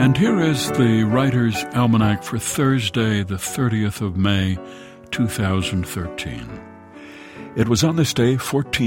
And here is the Writer's Almanac for Thursday, the 30th of May, 2013. It was on this day,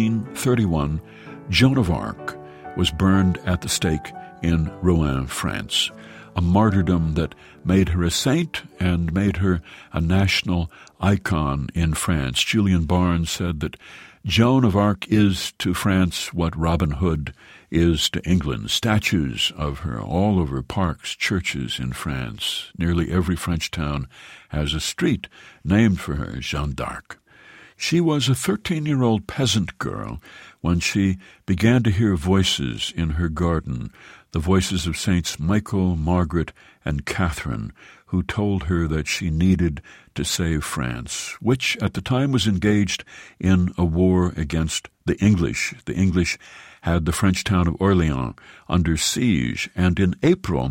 1431, Joan of Arc was burned at the stake in Rouen, France, a martyrdom that made her a saint and made her a national icon in France. Julian Barnes said that Joan of Arc is to France what Robin Hood is to England. Statues of her all over parks, churches in France. Nearly every French town has a street named for her, Jeanne d'Arc. She was a 13-year-old peasant girl when she began to hear voices in her garden, the voices of Saints Michael, Margaret, and Catherine, who told her that she needed to save France, which at the time was engaged in a war against the English. The English had the French town of Orleans under siege, and in April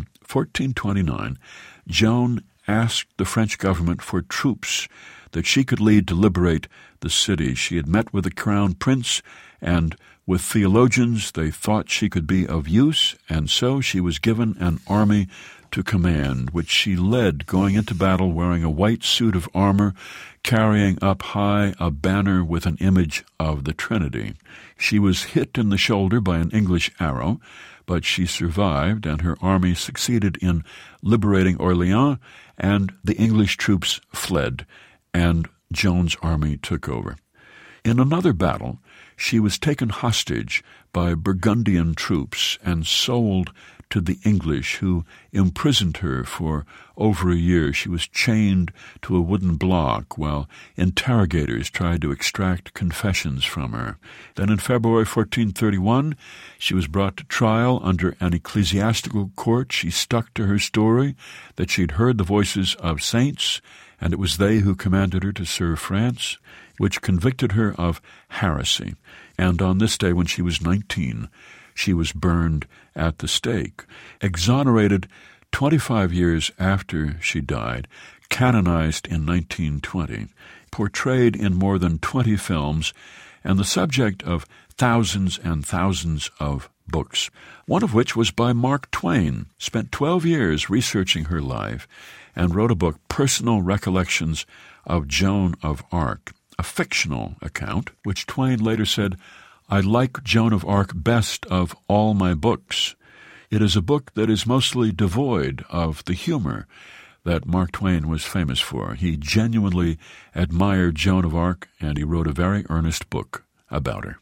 1429, Joan asked the French government for troops that she could lead to liberate the city. She had met with the crown prince, and with theologians they thought she could be of use, and so she was given an army to command, which she led, going into battle wearing a white suit of armor, carrying up high a banner with an image of the Trinity. She was hit in the shoulder by an English arrow, but she survived, and her army succeeded in liberating Orleans, and the English troops fled, and Joan's army took over. In another battle, she was taken hostage by Burgundian troops and sold to the English, who imprisoned her for over a year. She was chained to a wooden block while interrogators tried to extract confessions from her. Then in February 1431, she was brought to trial under an ecclesiastical court. She stuck to her story that she'd heard the voices of saints, and it was they who commanded her to serve France, which convicted her of heresy. And on this day, when she was 19, she was burned at the stake. Exonerated 25 years after she died, canonized in 1920, portrayed in more than 20 films, and the subject of thousands and thousands of books, one of which was by Mark Twain. Spent 12 years researching her life and wrote a book, Personal Recollections of Joan of Arc, a fictional account, which Twain later said, "I like Joan of Arc best of all my books." It is a book that is mostly devoid of the humor that Mark Twain was famous for. He genuinely admired Joan of Arc, and he wrote a very earnest book about her.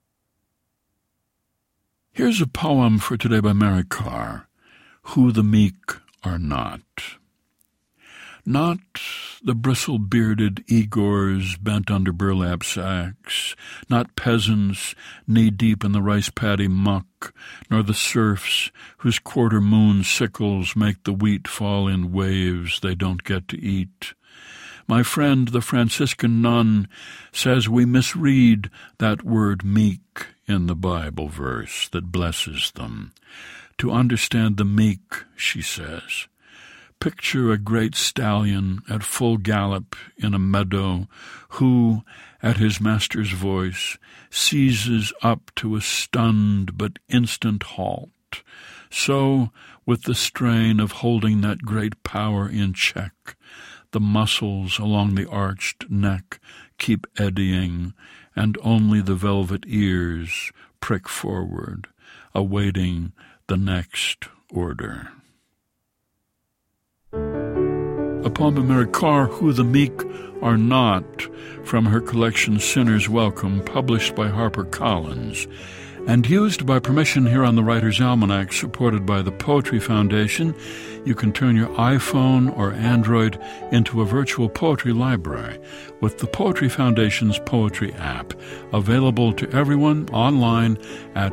Here's a poem for today by Mary Karr, Who the Meek Are Not. Not the bristle-bearded Igors bent under burlap sacks, not peasants knee-deep in the rice-paddy muck, nor the serfs whose quarter-moon sickles make the wheat fall in waves they don't get to eat. My friend, the Franciscan nun, says we misread that word meek in the Bible verse that blesses them. To understand the meek, she says, picture a great stallion at full gallop in a meadow who, at his master's voice, seizes up to a stunned but instant halt. So, with the strain of holding that great power in check, the muscles along the arched neck keep eddying, and only the velvet ears prick forward, awaiting the next order. A poem by Mary Karr, Who the Meek Are Not, from her collection Sinner's Welcome, published by HarperCollins, and used by permission here on the Writer's Almanac, supported by the Poetry Foundation. You can turn your iPhone or Android into a virtual poetry library with the Poetry Foundation's Poetry app, available to everyone online at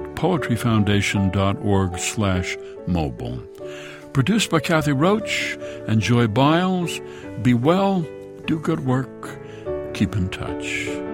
poetryfoundation.org/mobile. Produced by Kathy Roach and Joy Biles. Be well, do good work, keep in touch.